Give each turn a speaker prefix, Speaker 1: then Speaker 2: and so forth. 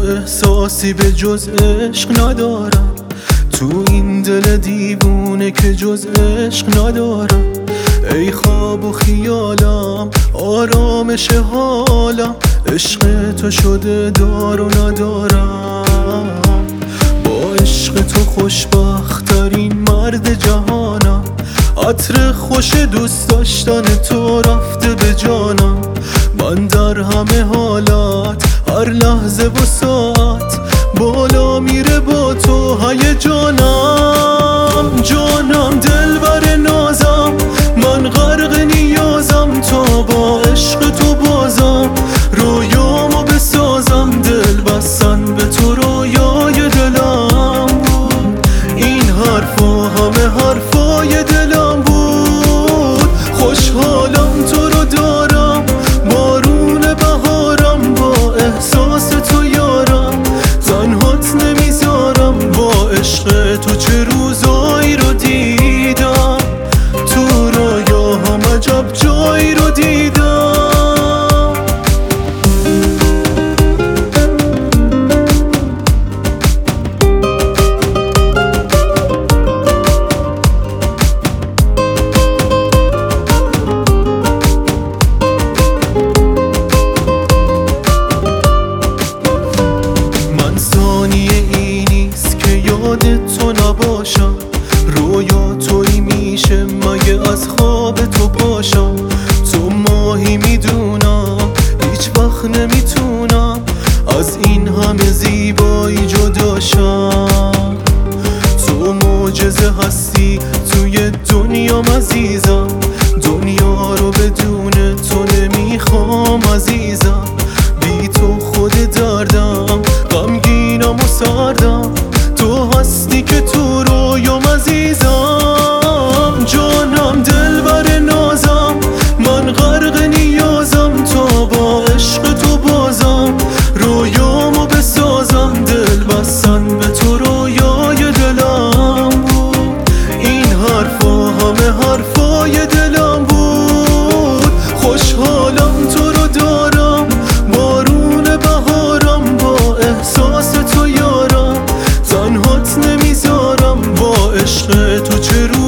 Speaker 1: احساسی به جز عشق ندارم، تو این دل دیوونه که جز عشق ندارم. ای خواب و خیالم، آرامش حالم، عشق تو شده دار و ندارم. با عشق تو خوشبخت ترین مرد جهانم، عطر خوش دوست داشتن تو رفته به جانم. من در همه حالت، هر لحظه و ساعت، بالا میره با تو هیجانم. جانم دلبر نازم، من غرق نیازم، تا با عشق تو بازم رویامو بسازم. دل بستن به تو رویای دلم بود، این حرفا همه حرفای دلم بود. خوشحالم تو رو دارم، بارون بهارم، با احساس تو یارم، تنهات نمیذارم. با عشق تو چه روزایی رو دیدم، تو رویاهم عجب جایی رو دیدم. تو نباشم، رویا تویی میشه مگه از خواب تو پاشم. تو ماهی میدونم، هیچ وقت نمیتونم از این همه زیبایی جداشم. تو معجزه هستی توی دنیام عزیزم، دنیا رو بدون تو نمیخوام عزیزم. بی تو خود دردم، غمگینم و سردم، تو هستی که تو رویام عزیزم. جانم دلبر نازم، من غرق نیازم، تا با عشق تو بازم رویامو بسازم. دل بستن به تو رویای دلم بود، این حرفا همه حرفای دلم بود. خوشحالم تو رو دارم، بارون بهارم، با احساس تو یارم، تنهات نمیذارم. با عشق تو چه